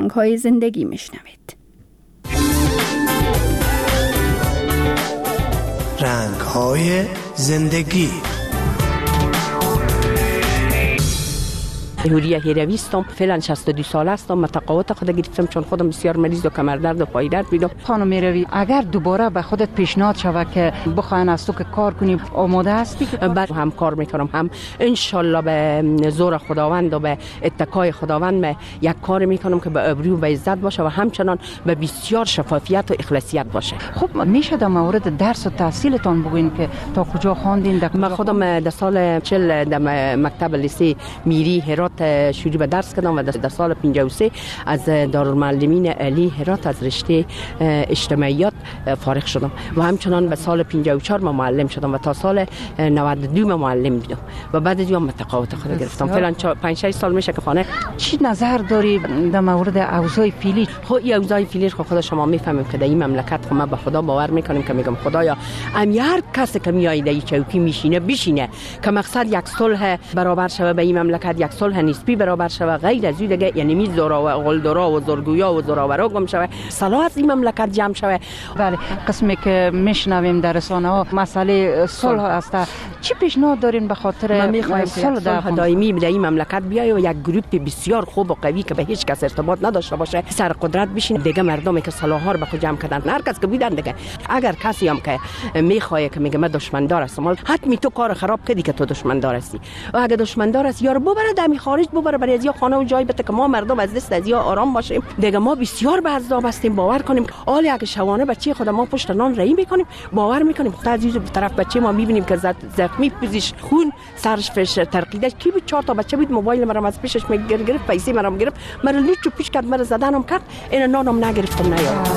رنگ‌های زندگی میشنوید. رنگ‌های زندگی. هوریا هیروی هستم، فعلا 62 ساله هستم. متقاعد خود گرفتم چون خودم بسیار مریض و کمردرد و پای درد میدم. خانم هیروی، اگر دوباره به خودت پیشنهاد شود که بخواین از تو که کار کنی، آماده هستی؟ بعد هم کار میکنم، هم ان شاء به زور خداوند و به اتکای خداوند یک کار میکنم که به ابرو و به عزت باشه و همچنان به بسیار شفافیت و اخلاصیت باشه. خب میشه در مورد درس و تحصیلتان بگوین که تا کجا خواندین؟ من خودم در سال 40 در مکتب لیسه میری هرات شروع به درس کردم و در سال 53 از دارالمعلمین علی هرات از رشته اجتماعیات فارغ شدم و همچنان به سال 54 من معلم شدم و تا سال 92 من معلم بودم و بعد از اون متقاعد خود گرفتم. فعلا 5-6 سال میشه که خانه. چی نظر داری در مورد اوضاع فعلی؟ خب این اوضاع فعلی خود شما میفهمیم که در این مملکت خب ما به خدا باور میکنیم که میگم خدایا هر کسی که میاد در چوکی میشینه بشینه که مقصد یک صلح برابر شوه به این مملکت، یک صلح نسبی برابر شوه، غیر از این دیگه یعنی می زورا و غلدرا و زورگویا و زوراورا گم شوه، صلاح از این مملکت جمع شوه. بله، قسمی که میشنویم در رسانه ها مسئله صلح است. چی پیشنهاد دارین به خاطر صلح دائمی در این مملکت بیای و یک گروپ بسیار خوب و قوی که به هیچ کس ارتباط نداشته باشه سر قدرت بشین دیگه مردمی که صلاح ها رو به خود جمع کردن، هر کس که بودن دیگه. اگر کسی هم که میخواد که میگه من دشمن دار هستم، حتمی تو کار خراب کردی که تو دشمن دار هستی و اگه دشمن دار است یارو ببره دمی خارج ببره برای از یا خانه و جای بده که ما مردم از دست از یا آرام باشیم دیگه. ما بسیار به عذاب هستیم، باور کنیم حالی اگه شوانه بچه خود ما پشت نان رهی میکنیم، باور میکنیم خود عزیز به طرف بچه ما میبینیم که زخمی پوزش خون سرش فش ترقیده کی بود 4 تا بچه بود، موبایل مرا از پیشش میگرفت، پیسه مرا گرفت، مرا لوچو پیش کرد، مرا زدنم کرد، این نانم نگرفتم نیاد.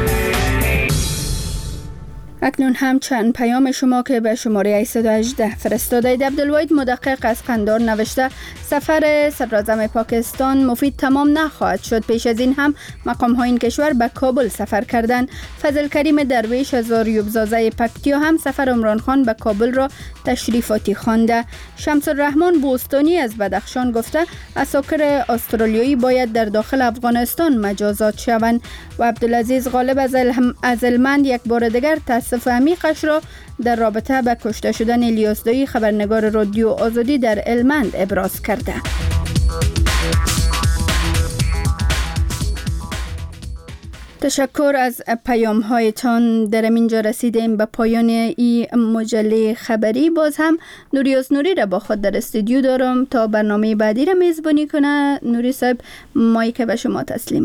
اکنون هم چند پیام شما که به شماره 818 فرستاده اید. عبدالواحد مدقق از قندار نوشته سفر صدراعظم پاکستان مفید تمام نخواهد شد. پیش از این هم مقام های این کشور به کابل سفر کردند. فضل کریم درویش از آریوبزازه پکتیا هم سفر عمران خان به کابل را تشریفاتی خوانده. شمس الرحمن بوستانی از بدخشان گفته عساکر استرالیایی باید در داخل افغانستان مجازات شوند. و عبدالعزیز غالب از هلمند یک بار دیگر تاسف عمیقش را در رابطه به کشته شدن الیاس دایی خبرنگار رادیو آزادی در هلمند ابراز کرده. تشکر از پیام هایتان. در اینجا رسیدیم به پایان این مجله خبری. باز هم نوریوز نوری را با خود در استودیو دارم تا برنامه بعدی را میزبانی کنه. نوری صاحب مایک به شما تسلیم.